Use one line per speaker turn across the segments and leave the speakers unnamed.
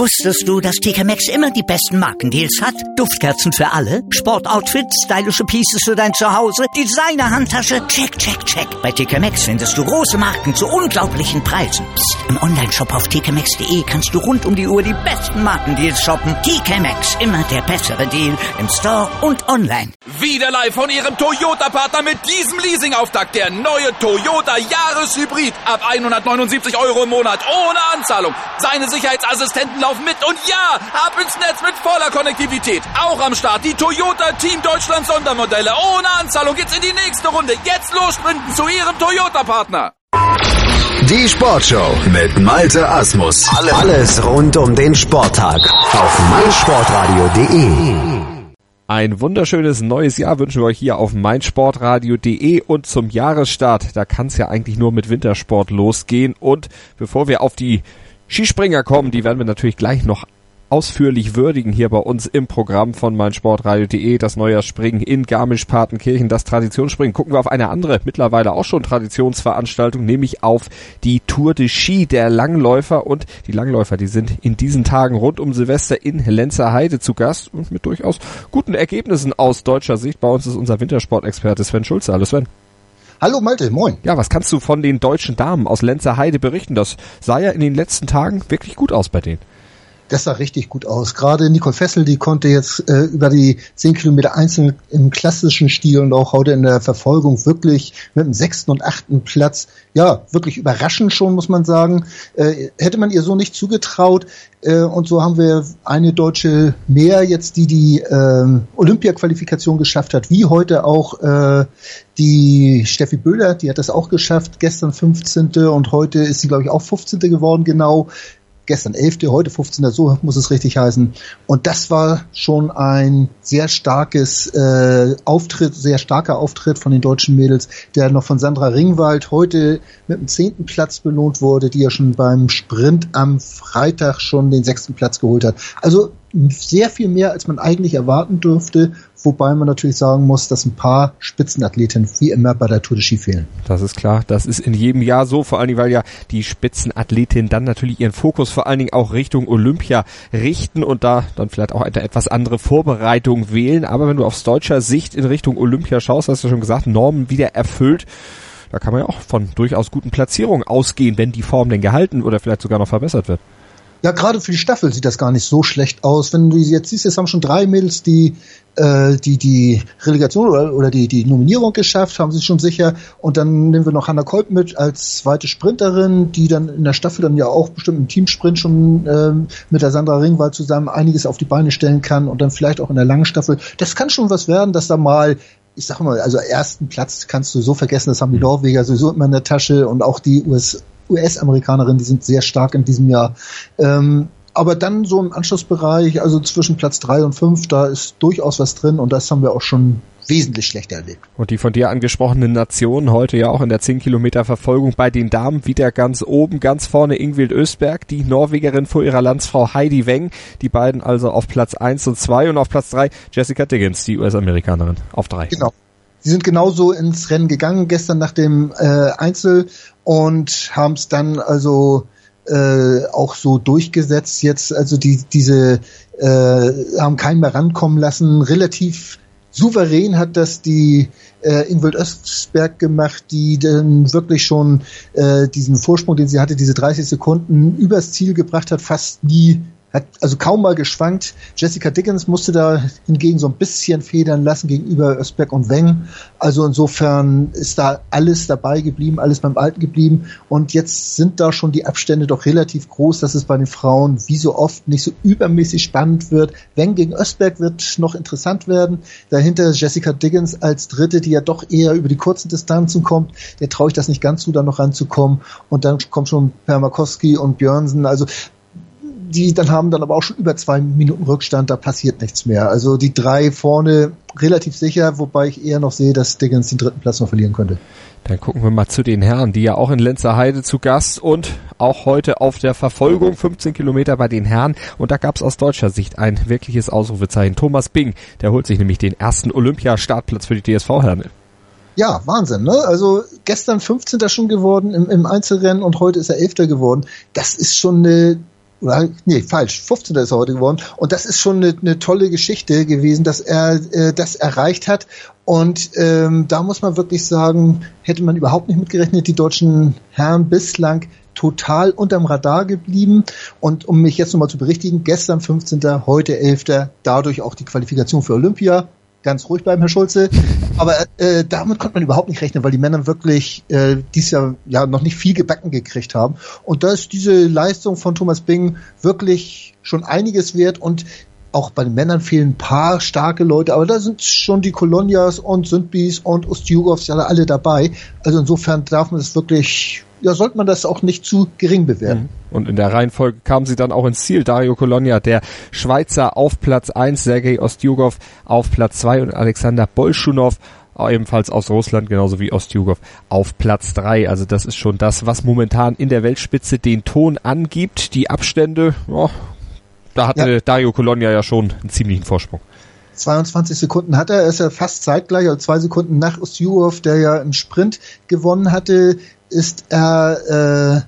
Wusstest du, dass TK Maxx immer die besten Markendeals hat? Duftkerzen für alle, Sportoutfits, stylische Pieces für dein Zuhause, Designer-Handtasche, check, check, check. Bei TK Maxx findest du große Marken zu unglaublichen Preisen. Psst. Im Onlineshop auf tkmaxx.de kannst du rund um die Uhr die besten Markendeals shoppen. TK Maxx, immer der bessere Deal im Store und online.
Wieder live von Ihrem Toyota-Partner mit diesem Leasing-Auftakt. Der neue Toyota Jahreshybrid. Ab 179 € im Monat. Ohne Anzahlung. Seine Sicherheitsassistenten laufen mit. Und ja, ab ins Netz mit voller Konnektivität. Auch am Start die Toyota Team Deutschland Sondermodelle. Ohne Anzahlung geht's in die nächste Runde. Jetzt los sprinten zu Ihrem Toyota-Partner.
Die Sportshow mit Malte Asmus. Alles rund um den Sporttag auf meinsportradio.de.
Ein wunderschönes neues Jahr wünschen wir euch hier auf meinsportradio.de und zum Jahresstart, da kann es ja eigentlich nur mit Wintersport losgehen. Und bevor wir auf die Skispringer kommen, die werden wir natürlich gleich noch ausführlich würdigen hier bei uns im Programm von meinsportradio.de. Das Neujahrsspringen in Garmisch-Partenkirchen, das Traditionsspringen. Gucken wir auf eine andere, mittlerweile auch schon Traditionsveranstaltung, nämlich auf die Tour de Ski der Langläufer. Und die Langläufer, die sind in diesen Tagen rund um Silvester in Lenzerheide zu Gast und mit durchaus guten Ergebnissen aus deutscher Sicht. Bei uns ist unser Wintersportexperte Sven Schulze. Hallo Sven.
Hallo Malte, moin.
Ja, was kannst du von den deutschen Damen aus Lenzerheide berichten? Das sah ja in den letzten Tagen wirklich gut aus bei denen.
Das sah richtig gut aus. Gerade Nicole Fessel, die konnte jetzt über die 10 Kilometer einzeln im klassischen Stil und auch heute in der Verfolgung wirklich mit dem 6. und 8. Platz, ja, wirklich überraschend schon, muss man sagen. Hätte man ihr so nicht zugetraut. Und so haben wir eine Deutsche mehr jetzt, die Olympia-Qualifikation geschafft hat, wie heute auch die Steffi Böhler, die hat das auch geschafft, gestern 15. und heute ist sie, glaube ich, auch 15. geworden, genau. Gestern 11., heute 15., so muss es richtig heißen. Und das war schon ein sehr starkes sehr starker Auftritt von den deutschen Mädels, der noch von Sandra Ringwald heute mit dem 10. Platz belohnt wurde, die ja schon beim Sprint am Freitag schon den 6. Platz geholt hat. Also sehr viel mehr, als man eigentlich erwarten dürfte, wobei man natürlich sagen muss, dass ein paar Spitzenathleten wie immer bei der Tour de Ski fehlen.
Das ist klar, das ist in jedem Jahr so, vor allen Dingen, weil ja die Spitzenathletinnen dann natürlich ihren Fokus vor allen Dingen auch Richtung Olympia richten und da dann vielleicht auch eine etwas andere Vorbereitung wählen, aber wenn du aus deutscher Sicht in Richtung Olympia schaust, hast du schon gesagt, Normen wieder erfüllt, da kann man ja auch von durchaus guten Platzierungen ausgehen, wenn die Form denn gehalten oder vielleicht sogar noch verbessert wird.
Ja, gerade für die Staffel sieht das gar nicht so schlecht aus. Wenn du jetzt siehst, jetzt haben schon 3 Mädels die Relegation oder die Nominierung geschafft, haben sie schon sicher. Und dann nehmen wir noch Hannah Kolb mit als zweite Sprinterin, die dann in der Staffel dann ja auch bestimmt im Teamsprint schon mit der Sandra Ringwald zusammen einiges auf die Beine stellen kann und dann vielleicht auch in der langen Staffel. Das kann schon was werden, dass da mal, ich sag mal, also ersten Platz kannst du so vergessen, das haben die Norweger sowieso immer in der Tasche und auch die US-Amerikanerinnen, die sind sehr stark in diesem Jahr. Aber dann so im Anschlussbereich, also zwischen Platz 3 und 5, da ist durchaus was drin und das haben wir auch schon wesentlich schlechter erlebt.
Und die von dir angesprochenen Nationen heute ja auch in der 10 Kilometer Verfolgung bei den Damen wieder ganz oben, ganz vorne Ingvild Östberg, die Norwegerin vor ihrer Landsfrau Heidi Weng, die beiden also auf Platz 1 und 2 und auf Platz 3 Jessica Diggins, die US-Amerikanerin, auf 3.
Genau. Sie sind genauso ins Rennen gegangen gestern nach dem Einzel und haben es dann also auch so durchgesetzt jetzt, also diese haben keinen mehr rankommen lassen. Relativ souverän hat das die Ingvild Östberg gemacht, die dann wirklich schon diesen Vorsprung, den sie hatte, diese 30 Sekunden übers Ziel gebracht hat, fast nie, hat also kaum mal geschwankt. Jessica Diggins musste da hingegen so ein bisschen federn lassen gegenüber Östberg und Weng. Also insofern ist da alles dabei geblieben, alles beim Alten geblieben. Und jetzt sind da schon die Abstände doch relativ groß, dass es bei den Frauen wie so oft nicht so übermäßig spannend wird. Weng gegen Östberg wird noch interessant werden. Dahinter Jessica Diggins als Dritte, die ja doch eher über die kurzen Distanzen kommt. Der traue ich das nicht ganz zu, da noch ranzukommen. Und dann kommt schon Per Markowski und Björnsen. Also die dann haben dann aber auch schon über 2 Minuten Rückstand, da passiert nichts mehr. Also die 3 vorne relativ sicher, wobei ich eher noch sehe, dass Diggins den 3. Platz noch verlieren könnte.
Dann gucken wir mal zu den Herren, die ja auch in Lenzerheide zu Gast und auch heute auf der Verfolgung, 15 Kilometer bei den Herren. Und da gab es aus deutscher Sicht ein wirkliches Ausrufezeichen. Thomas Bing, der holt sich nämlich den ersten Olympiastartplatz für die DSV-Herren.
Ja, Wahnsinn, ne? Also gestern 15. schon geworden im Einzelrennen und heute ist er 11. geworden. Das ist schon eine 15. ist er heute geworden. Und das ist schon eine tolle Geschichte gewesen, dass er das erreicht hat. Und da muss man wirklich sagen, hätte man überhaupt nicht mitgerechnet, die deutschen Herren bislang total unterm Radar geblieben. Und um mich jetzt nochmal zu berichtigen, gestern 15., heute 11., dadurch auch die Qualifikation für Olympia. Ganz ruhig bleiben, Herr Schulze. Aber damit konnte man überhaupt nicht rechnen, weil die Männer wirklich dieses Jahr ja noch nicht viel gebacken gekriegt haben. Und da ist diese Leistung von Thomas Bing wirklich schon einiges wert. Und auch bei den Männern fehlen ein paar starke Leute, aber da sind schon die Kolonjas und Sündbys und Ustjugovs ja alle dabei. Also insofern darf man das wirklich, sollte man das auch nicht zu gering bewerten.
Und in der Reihenfolge kamen sie dann auch ins Ziel. Dario Cologna, der Schweizer, auf Platz 1, Sergei Ostjugov auf Platz 2 und Alexander Bolschunow, ebenfalls aus Russland, genauso wie Ostjugov, auf Platz 3. Also das ist schon das, was momentan in der Weltspitze den Ton angibt. Die Abstände, da hatte Dario Cologna ja schon einen ziemlichen Vorsprung.
22 Sekunden hat er ist ja fast zeitgleich, also 2 Sekunden nach Ustjugov, der ja im Sprint gewonnen hatte, ist er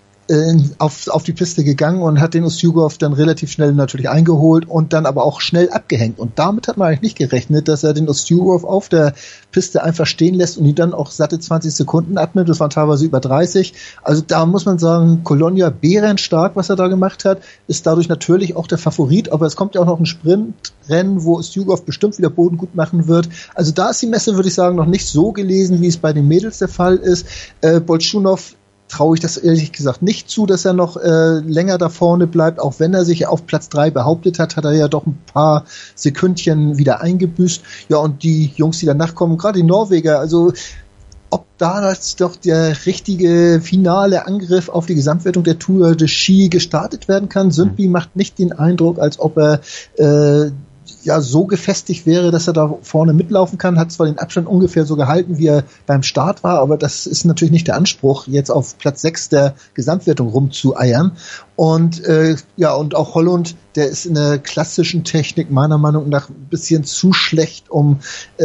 auf die Piste gegangen und hat den Ustjugov dann relativ schnell natürlich eingeholt und dann aber auch schnell abgehängt. Und damit hat man eigentlich nicht gerechnet, dass er den Ustjugov auf der Piste einfach stehen lässt und ihn dann auch satte 20 Sekunden abnimmt. Das waren teilweise über 30. Also da muss man sagen, Cologna bärenstark, was er da gemacht hat, ist dadurch natürlich auch der Favorit. Aber es kommt ja auch noch ein Sprintrennen, wo Ustjugov bestimmt wieder Boden gut machen wird. Also da ist die Messe, würde ich sagen, noch nicht so gelesen, wie es bei den Mädels der Fall ist. Bolschunow traue ich das ehrlich gesagt nicht zu, dass er noch länger da vorne bleibt. Auch wenn er sich auf Platz 3 behauptet hat, hat er ja doch ein paar Sekündchen wieder eingebüßt. Ja, und die Jungs, die danach kommen, gerade die Norweger, also ob da jetzt doch der richtige finale Angriff auf die Gesamtwertung der Tour de Ski gestartet werden kann. Sündby macht nicht den Eindruck, als ob er so gefestigt wäre, dass er da vorne mitlaufen kann, hat zwar den Abstand ungefähr so gehalten, wie er beim Start war, aber das ist natürlich nicht der Anspruch, jetzt auf Platz 6 der Gesamtwertung rumzueiern. Und und auch Holland, der ist in der klassischen Technik meiner Meinung nach ein bisschen zu schlecht, um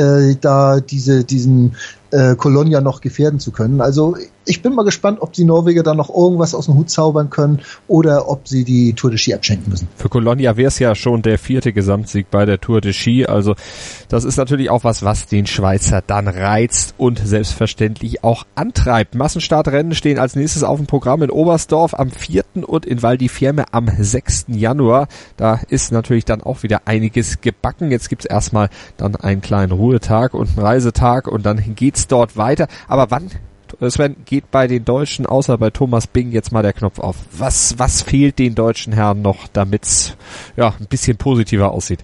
da diesen Cologna noch gefährden zu können. Also ich bin mal gespannt, ob die Norweger da noch irgendwas aus dem Hut zaubern können oder ob sie die Tour de Ski abschenken müssen.
Für Cologna wäre es ja schon der 4. Gesamtsieg bei der Tour de Ski. Also das ist natürlich auch was den Schweizer dann reizt und selbstverständlich auch antreibt. Massenstartrennen stehen als nächstes auf dem Programm in Oberstdorf am 4. und in Val di Fiemme am 6. Januar. Da ist natürlich dann auch wieder einiges gebacken. Jetzt gibt's erstmal dann einen kleinen Ruhetag und einen Reisetag und dann geht's dort weiter. Aber wann, Sven, geht bei den Deutschen, außer bei Thomas Bing, jetzt mal der Knopf auf? Was fehlt den deutschen Herren noch, damit's ein bisschen positiver aussieht?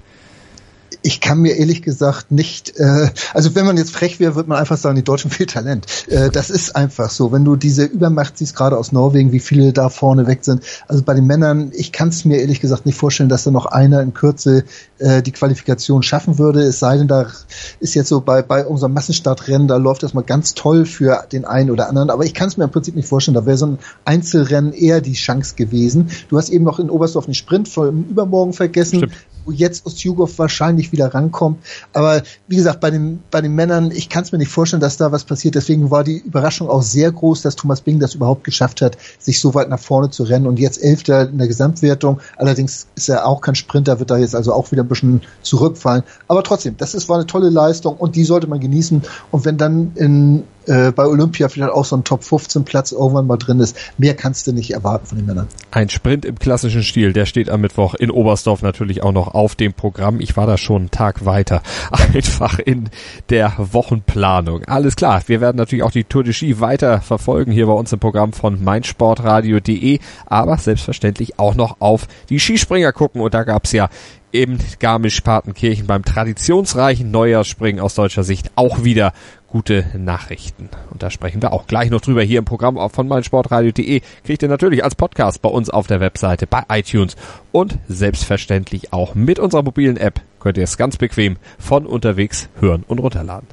Ich kann mir ehrlich gesagt nicht, also wenn man jetzt frech wäre, würde man einfach sagen, die Deutschen fehlt Talent. Das ist einfach so. Wenn du diese Übermacht siehst, gerade aus Norwegen, wie viele da vorne weg sind. Also bei den Männern, ich kann es mir ehrlich gesagt nicht vorstellen, dass da noch einer in Kürze die Qualifikation schaffen würde. Es sei denn, da ist jetzt so bei unserem Massenstartrennen, da läuft das mal ganz toll für den einen oder anderen. Aber ich kann es mir im Prinzip nicht vorstellen. Da wäre so ein Einzelrennen eher die Chance gewesen. Du hast eben noch in Oberstdorf den Sprint von übermorgen vergessen. Stimmt. Wo jetzt Ustjugov wahrscheinlich wieder rankommt. Aber wie gesagt, bei den Männern, ich kann es mir nicht vorstellen, dass da was passiert. Deswegen war die Überraschung auch sehr groß, dass Thomas Bing das überhaupt geschafft hat, sich so weit nach vorne zu rennen. Und jetzt 11. in der Gesamtwertung. Allerdings ist er auch kein Sprinter, wird da jetzt also auch wieder ein bisschen zurückfallen. Aber trotzdem, war eine tolle Leistung und die sollte man genießen. Und wenn dann bei Olympia vielleicht auch so ein Top-15-Platz irgendwann mal drin ist, mehr kannst du nicht erwarten von den Männern.
Ein Sprint im klassischen Stil, der steht am Mittwoch in Oberstdorf natürlich auch noch auf dem Programm. Ich war da schon einen Tag weiter, einfach in der Wochenplanung. Alles klar, wir werden natürlich auch die Tour de Ski weiter verfolgen, hier bei uns im Programm von meinsportradio.de, aber selbstverständlich auch noch auf die Skispringer gucken. Und da gab's ja in Garmisch-Partenkirchen beim traditionsreichen Neujahrsspringen aus deutscher Sicht auch wieder gute Nachrichten. Und da sprechen wir auch gleich noch drüber hier im Programm von meinsportradio.de. Kriegt ihr natürlich als Podcast bei uns auf der Webseite, bei iTunes und selbstverständlich auch mit unserer mobilen App könnt ihr es ganz bequem von unterwegs hören und runterladen.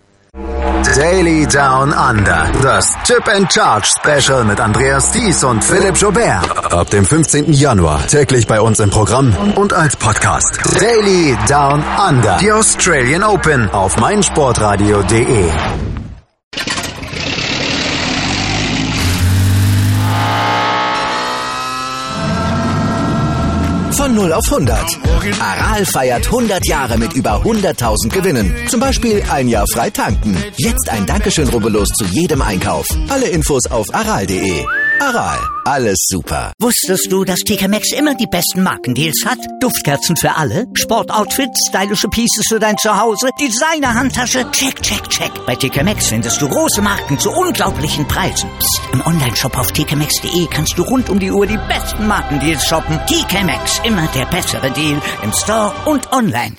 Daily Down Under. Das Chip and Charge Special mit Andreas Thies und Philipp Joubert. Ab dem 15. Januar täglich bei uns im Programm und als Podcast. Daily Down Under. Die Australian Open auf meinsportradio.de.
Von 0 auf 100. Aral feiert 100 Jahre mit über 100.000 Gewinnen. Zum Beispiel ein Jahr frei tanken. Jetzt ein Dankeschön, rubbellos zu jedem Einkauf. Alle Infos auf aral.de. Aral, alles super.
Wusstest du, dass TK Maxx immer die besten Markendeals hat? Duftkerzen für alle, Sportoutfits, stylische Pieces für dein Zuhause, Designer-Handtasche, check, check, check. Bei TK Maxx findest du große Marken zu unglaublichen Preisen. Psst. Im Onlineshop auf tkmaxx.de kannst du rund um die Uhr die besten Markendeals shoppen. TK Maxx, immer der bessere Deal im Store und online.